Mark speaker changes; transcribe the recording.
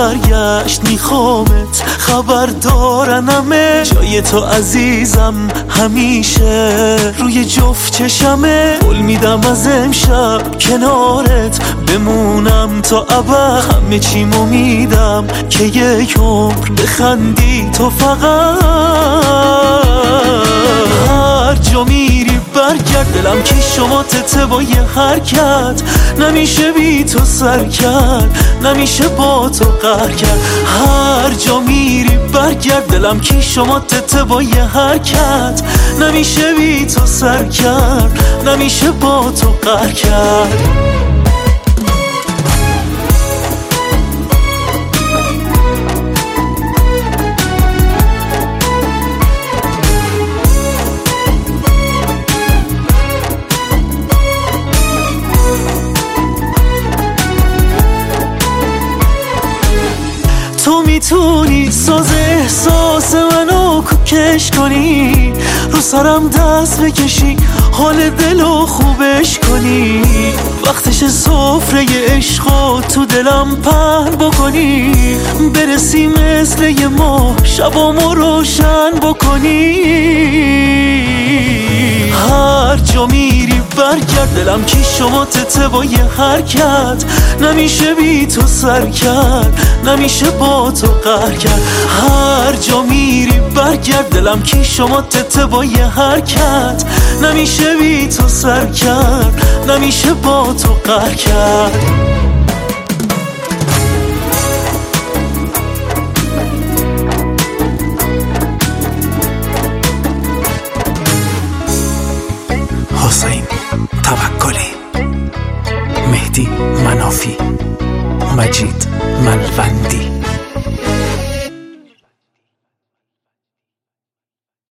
Speaker 1: برگشت میخوامت، خبر دارنمه جای تو عزیزم همیشه روی جفت چشمه. قول میدم از امشب کنارت بمونم تا ابد، همه چیمو میدم که یک عمر بخندی تو فقط. هر جا میری برگرد، دلم که شما تته با یه حرکت، نمیشه بی تو سر کرد، نمیشه با تو قهر کرد. هر جا میری برگرد، دلم که شما تته با یه حرکت، نمیشه بی تو سر کرد، نمیشه با تو قهر کرد. تو میتونی ساز احساس منو کوکش کنی، رو سرم دست بکشی، حال دلو خوبش کنی، وقتش سفره عشقو تو دلم پهن بکنی، برسی مثل یه ماه شبامو روشن بکنی. هر جا میری برگرد، دلم که شما تته با یه حرکت، نمیشه بی تو سر کرد، نمیشه با تو قهر کرد. هر جا میری برگرد، دلم که شما تته با یه حرکت، نمیشه بی تو سر کرد، نمیشه با تو قهر کرد.
Speaker 2: حسین توکلی، مهدی منافی، مجید ملوندی.